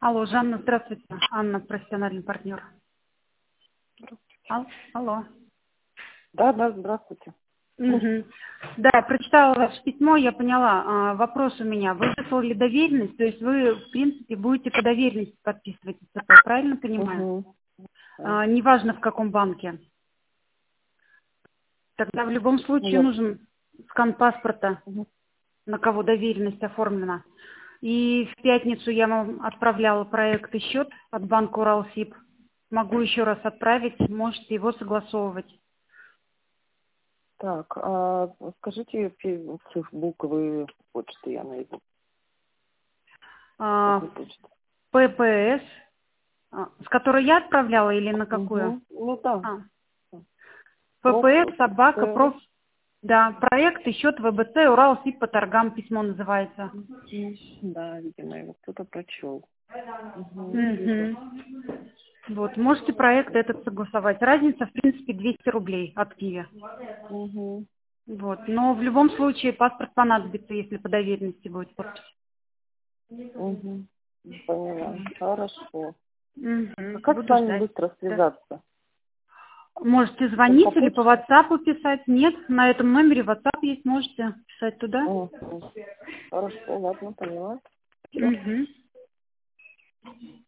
Алло, Жанна, здравствуйте. Анна, профессиональный партнер. Алло. Да, здравствуйте. Угу. Да, я прочитала ваше письмо, я поняла. Вопрос у меня. Вы выслали доверенность, то есть вы, в принципе, будете по доверенности подписывать СЦП, правильно понимаю? Неважно, в каком банке. Тогда в любом случае нужен скан паспорта, на кого доверенность оформлена. И в пятницу я вам отправляла проект и счет от банка Уралсиб. Могу еще раз отправить, можете его согласовывать. Так, скажите буквы почты, я найду. ППС, с которой я отправляла или на какую? Ну да. ППС, собака, проф. Да, проект и счет ВБЦ, Уралсиб по торгам, письмо называется. Да, видимо, его кто-то прочел. Вот, можете проект этот согласовать. Разница, в принципе, 200 рублей от Киви. Вот, но в любом случае паспорт понадобится, если по доверенности будет подпись. Поняла, хорошо. А как Буду с вами ждать. быстро связаться? Можете звонить или по WhatsApp писать. Нет, на этом номере WhatsApp есть, можете писать туда. Хорошо, ладно, поняла.